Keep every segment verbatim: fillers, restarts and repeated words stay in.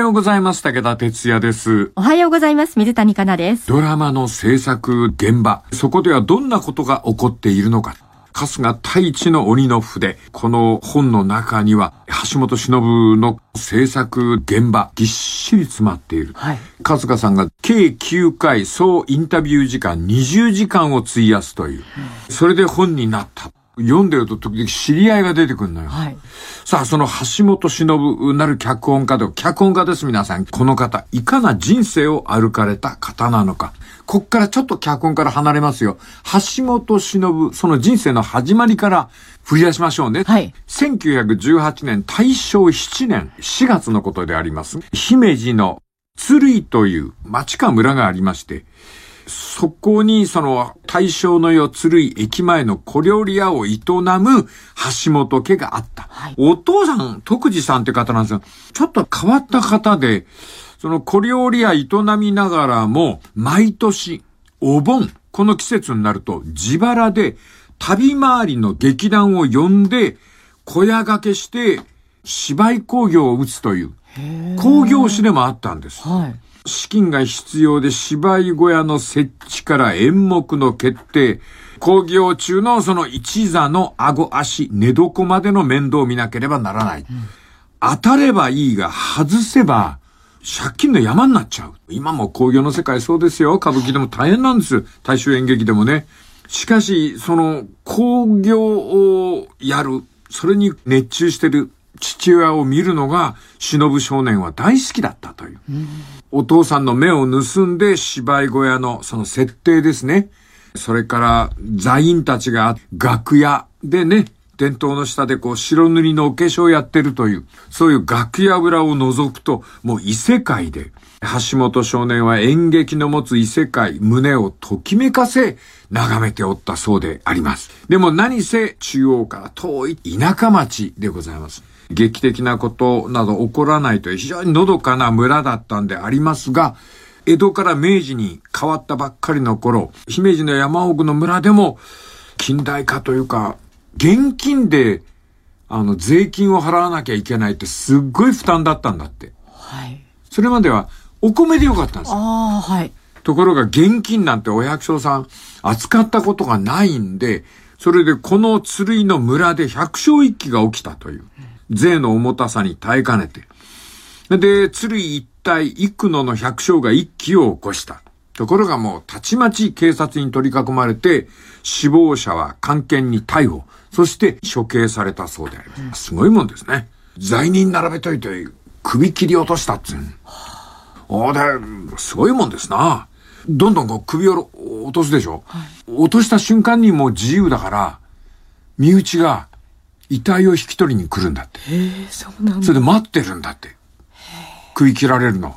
ようございます。武田哲也です。 おはようございます。水谷香奈です。 ドラマの制作現場、そこではどんなことが起こっているのか。春日太一の鬼の筆。この本の中には橋本忍の制作現場ぎっしり詰まっている、はい、春日さんが計きゅうかい総インタビュー時間にじゅうじかんを費やすという、うん、それで本になった。読んでると時々知り合いが出てくるのよ、はい、さあその橋本忍なる脚本家で脚本家です。皆さんこの方いかな人生を歩かれた方なのか。こっからちょっと脚本から離れますよ。橋本忍その人生の始まりから振り出しましょうね、はい、せんきゅうひゃくじゅうはちねん大正しちねんしがつのことであります。姫路の鶴居という町か村がありまして、そこにその大正の世鶴居駅前の小料理屋を営む橋本家があった、はい、お父さん徳次さんって方なんですよ。ちょっと変わった方で、その小料理屋営みながらも毎年お盆この季節になると自腹で旅回りの劇団を呼んで小屋掛けして芝居興行を打つという興行師でもあったんです、はい、資金が必要で芝居小屋の設置から演目の決定、興行中のその一座の顎足寝床までの面倒を見なければならない、うん、当たればいいが外せば借金の山になっちゃう。今も興行の世界そうですよ。歌舞伎でも大変なんです。大衆演劇でもね。しかしその興行をやる、それに熱中してる父親を見るのが忍少年は大好きだったという、うん、お父さんの目を盗んで芝居小屋のその設定ですね。それから座員たちが楽屋でね、伝統の下でこう白塗りのお化粧をやってるという、そういう楽屋裏を覗くともう異世界で、橋本少年は演劇の持つ異世界、胸をときめかせ眺めておったそうであります。でも何せ中央から遠い田舎町でございます。劇的なことなど起こらないという非常にのどかな村だったんでありますが、江戸から明治に変わったばっかりの頃、姫路の山奥の村でも近代化というか現金であの税金を払わなきゃいけないってすっごい負担だったんだって、はい、それまではお米でよかったんですよ。あ、はい、ところが現金なんてお百姓さん扱ったことがないんで、それでこの鶴居の村で百姓一揆が起きたという、税の重たさに耐えかねて、で鶴居一帯幾野の百姓が一揆を起こした。ところがもうたちまち警察に取り囲まれて、首謀者は官憲に逮捕、そして処刑されたそうであります。すごいもんですね。罪人並べといて首切り落としたっつう、おですごいもんですな。どんどんこう首を落とすでしょ、はい、落とした瞬間にもう自由だから身内が遺体を引き取りに来るんだって。へえ、そうなんだ。それで待ってるんだって、首切られるの、はい、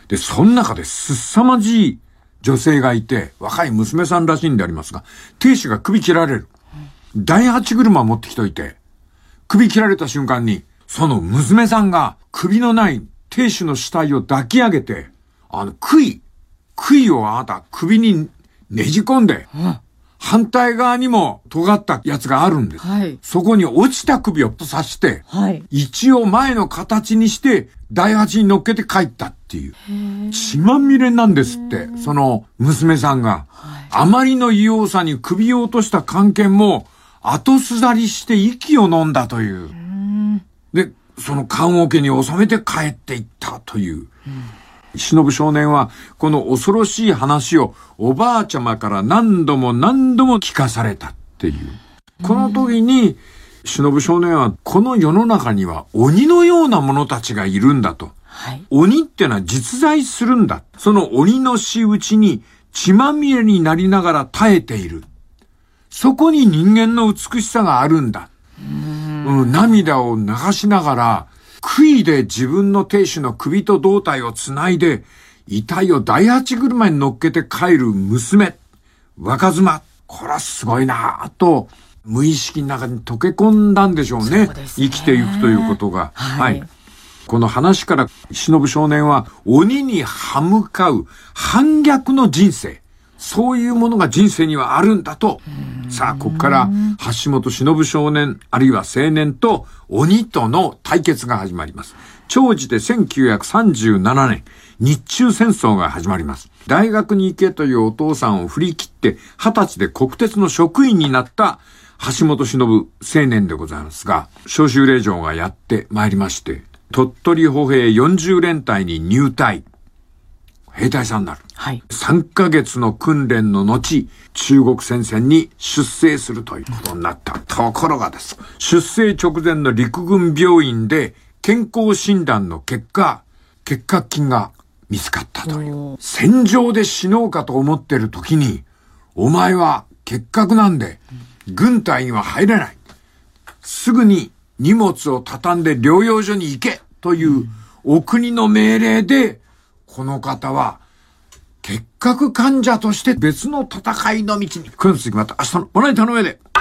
でその中で凄まじい女性がいて、若い娘さんらしいんでありますが、亭主が首切られる、うん、大八車持ってきといて、首切られた瞬間にその娘さんが首のない亭主の死体を抱き上げて、あの杭杭をあなた首にねじ込んで、うん、反対側にも尖ったやつがあるんです、はい、そこに落ちた首を刺して、はい、一応前の形にして大八に乗っけて帰ったっていう、血まみれなんですって。その娘さんが、はい、あまりの異様さに首を落とした官憲も後すざりして息を飲んだという、でその棺桶に収めて帰っていったという、うん、忍少年はこの恐ろしい話をおばあちゃまから何度も何度も聞かされたっていう、この時に忍少年はこの世の中には鬼のような者たちがいるんだと、はい、鬼ってのは実在するんだ、その鬼の仕打ちに血まみれになりながら耐えている、そこに人間の美しさがあるんだ、うーん、うん、涙を流しながら杭で自分の亭主の首と胴体をつないで遺体を大八車に乗っけて帰る娘若妻、これはすごいなぁと無意識の中に溶け込んだんでしょう ね, そうですね、生きていくということが、はい、はい、この話から忍少年は鬼に歯向かう反逆の人生、そういうものが人生にはあるんだと、さあここから橋本忍少年あるいは青年と鬼との対決が始まります。 長じてせんきゅうひゃくさんじゅうななねん、日中戦争が始まります。大学に行けというお父さんを振り切って、二十歳で国鉄の職員になった橋本忍青年でございますが、召集令状がやってまいりまして、鳥取歩兵よんじゅう連隊に入隊。兵隊さんになる。 はい。 さんかげつの訓練の後、中国戦線に出征するということになった。ところがです。出征直前の陸軍病院で健康診断の結果、結核菌が見つかったという。戦場で死のうかと思ってる時に、お前は結核なんで、軍隊には入れない。すぐに荷物を畳んで療養所に行けというお国の命令で、この方は結核患者として別の戦いの道に来るんです。また明日のお願い頼めで